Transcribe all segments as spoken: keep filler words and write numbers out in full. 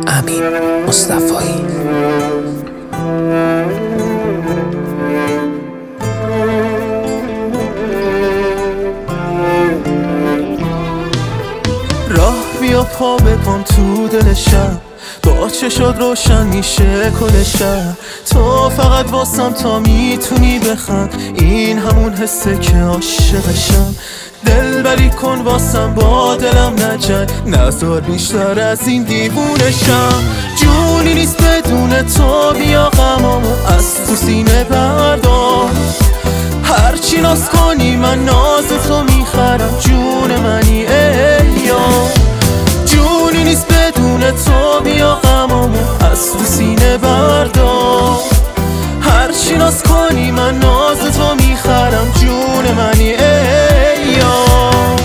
امین مصطفایی. راه بیا پا بکن تو دل شب، با چه شد روشن میشه کل شهر. تو فقط واسم تا میتونی بخند، این همون حسه که عاشقشم. دل بری کن واسم با دلم نجنگ، نذار بیشتر از این دیوونشم. جونی نیست بدون تو، بیا غمامو از تو سینه بردار. هرچی ناز کنی من ناز تو میخرم، جون منی ای یار. جونی نیست بدون تو، بیا غمامو از تو سینه بردار. هرچی ناز کنی من ناز تو میخرم، جون منی ای یار.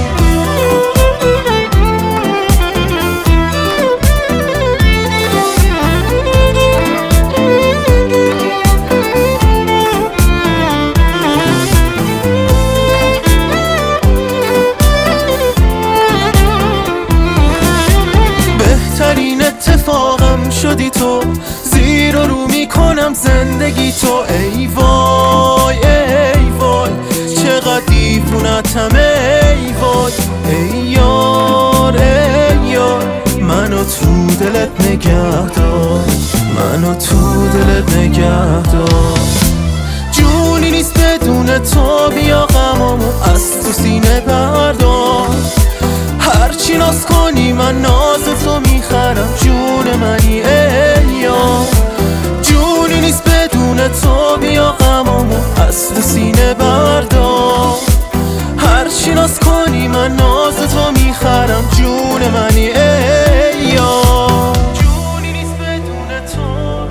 بهترین اتفاقم شدی تو، زیر و رو میکنم زندگی تو. ای وای ای وای چقدر دیوونتم ای وای. ای یار ای یار منو تو دلت نگه دار، منو تو دلت نگه دار. جونی نیست بدون تو، بیا غمامو از تو سینه بردار. هرچی ناز کنی من ناز تو میخرم، جون منی ای یار. جونی نیست بدون تو، بیا غمامو از تو سینه بردار. هرچی ناز کنی من ناز تو میخرم، جون منی ای یار. جونی نیست بدون تو،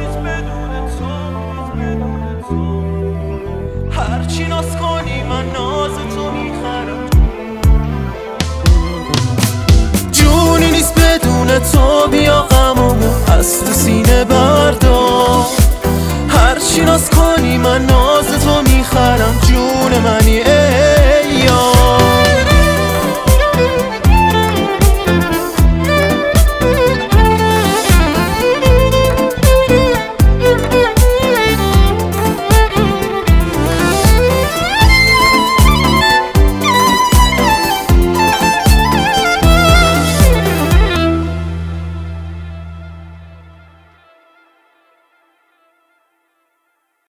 هرچی ناز کنی من ناز تو میخرم. جونی نیست بدون تو، بیا غمامو از تو سینه بردار. هرچی ناز کنی من ناز تو میخرم، جون منی ای